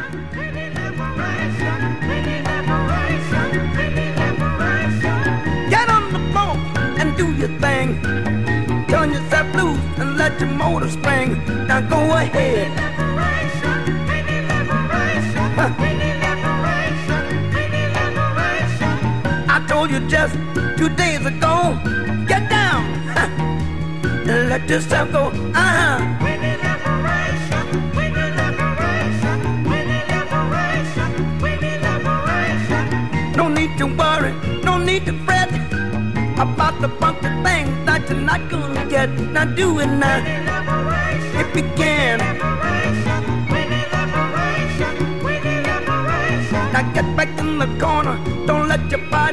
Get on the floor and do your thing. Turn yourself loose and let your motor spring. Now go ahead. I told you just 2 days ago, get down and let yourself go. No need to worry, no need to fret about the funky things that you're not gonna get. Now do it now, if you can. Now get back in the corner, don't let your body